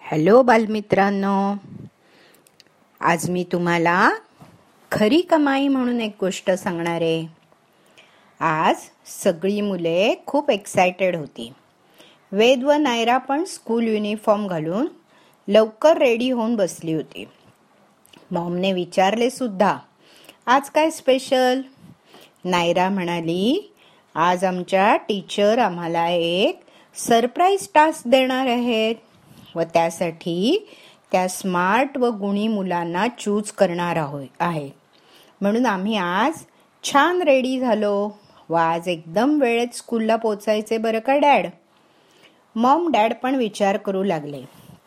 Hello बालमित्रांनो, आज मी तुम्हाला खरी कमाई म्हणून एक गोष्ट सांगणार आहे. आज सगळी मुले खूप एक्सायटेड होती. वेद व नायरा पण स्कूल युनिफॉर्म घालून लवकर रेडी होऊन बसली होती. मॉमने विचारले सुद्धा, आज काय स्पेशल? नायरा म्हणाली, आज आमच्या टीचर आम्हाला एक सरप्राईज टास्क देणार आहेत व त्यासाठी त्या स्मार्ट व गुणी मुलांना चूज करणार आहे. म्हणून आम्ही आज छान रेडी झालो व आज एकदम वेळेत स्कूलला पोचायचे बरं का डॅड. मॉम डॅड पण विचार करू लागले,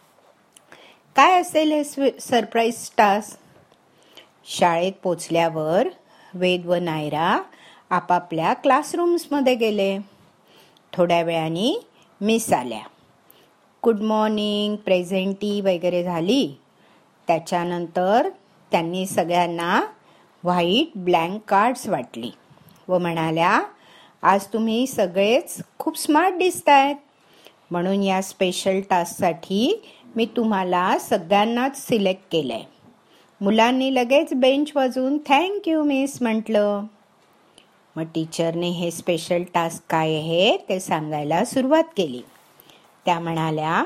काय असेल हे सरप्राईज टास्क? शाळेत पोचल्यावर वेद व नायरा आपापल्या क्लासरूम्समध्ये गेले. थोड्या वेळाने मिस आल्या. गुड मॉर्निंग, प्रेझेंटी वगैरे झाली. त्याच्यानंतर त्यांनी सगळ्यांना व्हाईट ब्लँक कार्ड्स वाटली व म्हणाल्या, आज तुम्ही सगळेच खूप स्मार्ट दिसतायत, म्हणून या स्पेशल टास्कसाठी मी तुम्हाला सगळ्यांनाच सिलेक्ट केलंय. मुलांनी लगेच बेंच वाजवून थँक्यू मिस म्हटलं. मग टीचरने हे स्पेशल टास्क काय आहे ते सांगायला सुरुवात केली. त्या म्हणाल्या,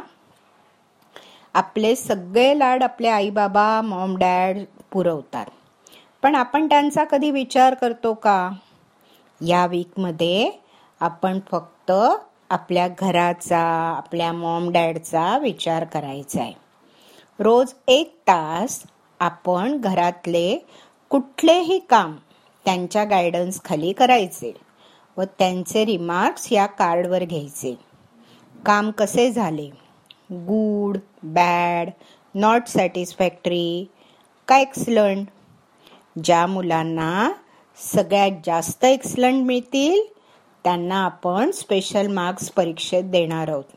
आपले सगळे लाड आपले आई बाबा, मॉम डॅड पुरवतात, पण आपण त्यांचा कधी विचार करतो का? या वीकमध्ये आपण फक्त आपल्या घराचा, आपल्या मॉम डॅडचा विचार करायचा आहे. रोज 1 तास आपण घरातले कुठलेही काम त्यांच्या गायडन्स खाली करायचे व त्यांचे रिमार्क्स या कार्डवर घ्यायचे. काम कसे झाले, गुड, बॅड, नॉट सॅटिस्फॅक्टरी का एक्सलंट? ज्या मुलांना सगळ्यात जास्त एक्सलंट मिळतील त्यांना आपण स्पेशल मार्क्स परीक्षेत देणार आहोत.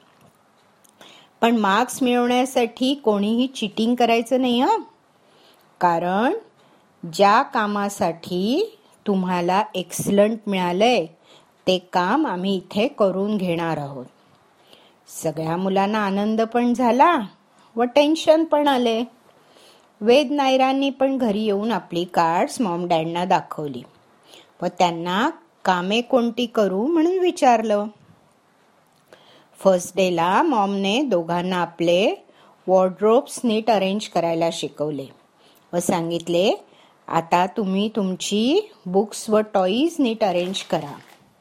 पण मार्क्स मिळवण्यासाठी कोणीही चिटिंग करायचं नाही हं. कारण ज्या कामासाठी तुम्हाला एक्सलंट मिळालंय ते काम आम्ही इथे करून घेणार आहोत. सगळ्या मुलांना आनंद पण झाला व टेन्शन पण आले. वेद नायरांनी पण घरी येऊन आपली कार्ड्स मॉम डॅडना दाखवली व त्यांना कामे कोणती करू म्हणून विचारलं. फर्स्ट डेला मॉमने दोघांना आपले वॉर्डरोब्स नीट अरेंज करायला शिकवले व सांगितले, आता तुम्ही तुमची बुक्स व टॉईज नीट अरेंज करा.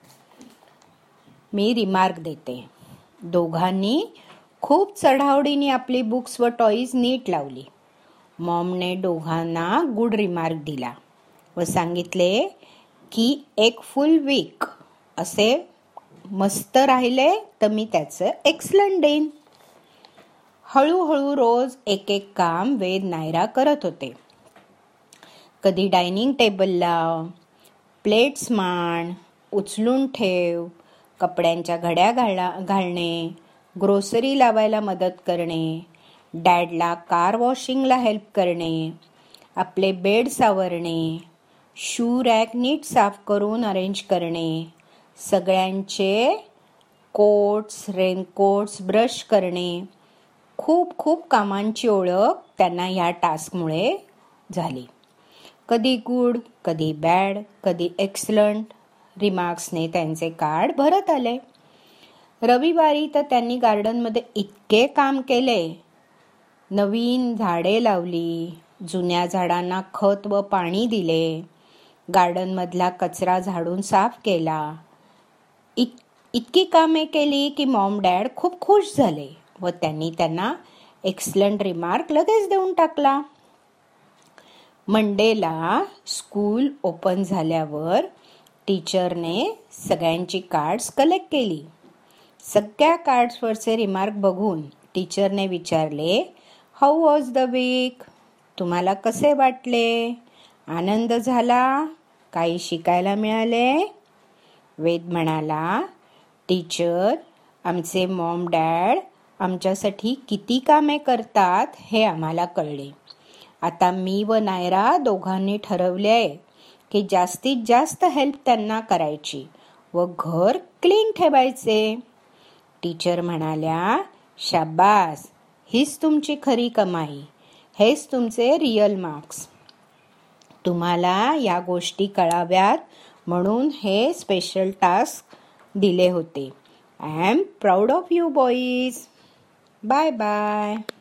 मी रिमार्क देते. दोघांनी खूप चढावडीने आपली बुक्स व टॉईज नीट लावली. मॉमने दोघांना गुड रिमार्क दिला व सांगितले की एक फुल वीक असे मस्त राहिले तर मी त्याचं एक्सलंट देईन. हळूहळू रोज एक एक काम वेद नायरा करत होते. कधी डायनिंग टेबल लाव, प्लेट्स मांड, उचलून ठेव, कपड्यांच्या घड्या घालणे, ग्रोसरी लावायला मदत करणे, डॅडला कार वॉशिंगला हेल्प करणे, आपले बेड सावरणे, शू रॅक नीट साफ करून अरेंज करणे, सगळ्यांचे कोट्स, रेनकोट्स ब्रश करणे. खूप खूप कामांची ओळख त्यांना ह्या टास्कमुळे झाली. कधी गुड, कधी बॅड, कधी एक्सलंट रिमार्क्सने त्यांचे कार्ड भरत आले. रविवारी तर त्यांनी गार्डनमध्ये इतके काम केले. नवीन झाडे लावली, जुन्या झाडांना खत व पाणी दिले, गार्डनमधला कचरा झाडून साफ केला. इतकी कामे केली की मॉम डॅड खूप खुश झाले व त्यांनी त्यांना एक्सलंट रिमार्क लगेच देऊन टाकला. मंडेला स्कूल ओपन झाल्यावर टीचरने सगळ्यांची कार्ड्स कलेक्ट केली. सगळ्या कार्ड्सवरचे रिमार्क बघून टीचरने विचारले, हाऊ वॉज द वीक? तुम्हाला कसे वाटले? आनंद झाला? काही शिकायला मिळाले? वेद म्हणाला, टीचर, आमचे मॉम डॅड आमच्यासाठी किती कामे करतात हे आम्हाला कळले. आता मी व नायरा दोघांनी ठरवले आहे की जास्तीत जास्त हेल्प त्यांना करायची व घर क्लीन ठेवायचे. टीचर म्हणाल्या, शाबास, हीच तुमची खरी कमाई, हेच तुमचे रिअल मार्क्स. तुम्हाला या गोष्टी कळाव्यात म्हणून हे स्पेशल टास्क दिले होते. I am proud of you boys. Bye bye.